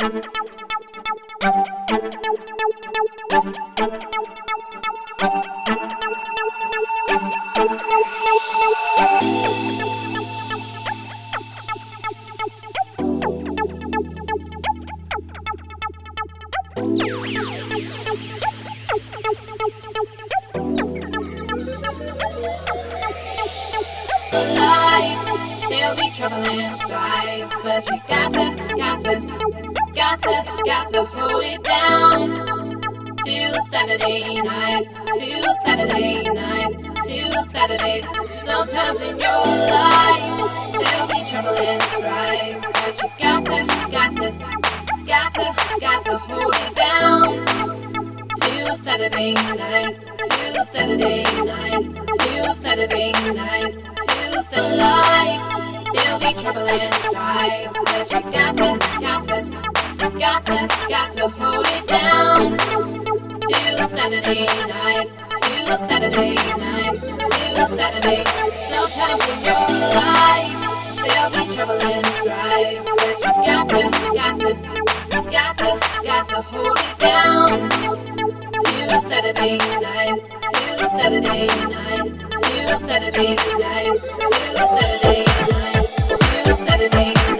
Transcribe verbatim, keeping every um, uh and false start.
There'll be trouble and strife, but you gotta, gotta, gotta, gotta hold it down till Saturday night, till Saturday night, till Saturday. Sometimes in your life there'll be trouble and strife, but you gotta, gotta, gotta, gotta hold it down till Saturday night, till Saturday night, till Saturday night, till Saturday night. There'll be trouble and strife, but you gotta, gotta, gotta, gotta hold it down till Saturday night, till Saturday night, till Saturday. Sometimes in your life there'll be trouble and strife, but you gotta, gotta, gotta, gotta hold it down till Saturday night, till Saturday night, till Saturday night, till Saturday night, till Saturday night.